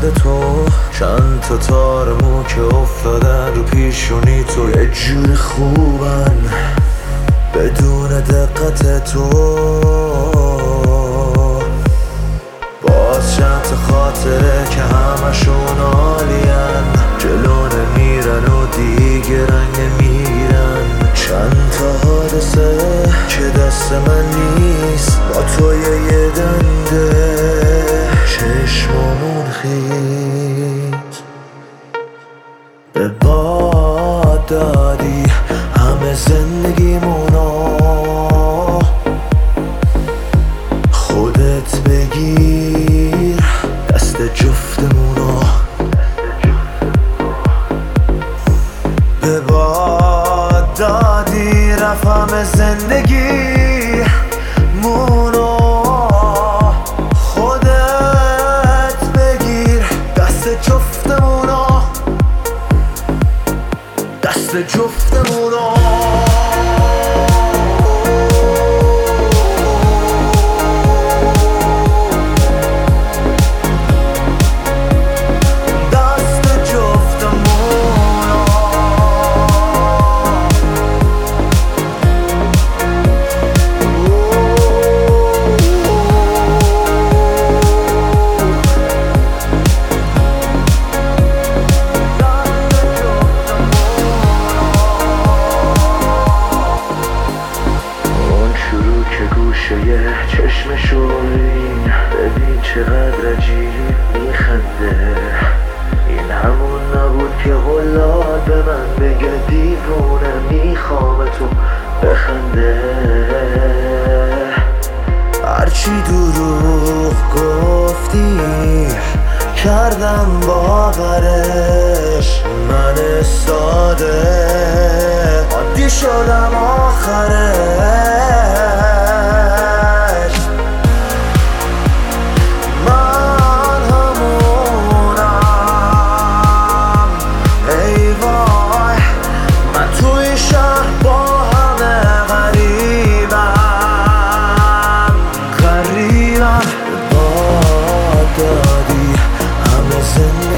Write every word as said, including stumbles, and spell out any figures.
خورده تو، چند تا تار مو که افتادن رو پیشونی تو یه جور خوبن بدون دقت تو. باز چند تا خاطره که همشون عالین، جلو نمیرن و دیگه رنگ نمیگیرن. چند تا حادثه که دست من نیست، با توی یه دنده چشمامون خیز. به باد دادی همه زندگیمونو، خودت بگیر دست جفتمونو. به باد دادی رفت همه زندگی مونو، خودت بگیر دست جفتمونو، دست جفتمونو. چشمشون ببین چقدر عجیب میخنده، این همون نبود که غلات به من بگه دیوونه میخوام تو بخنده. هرچی دروغ گفتی کردم باورش، من ساده عادی شدم آخرش. Listen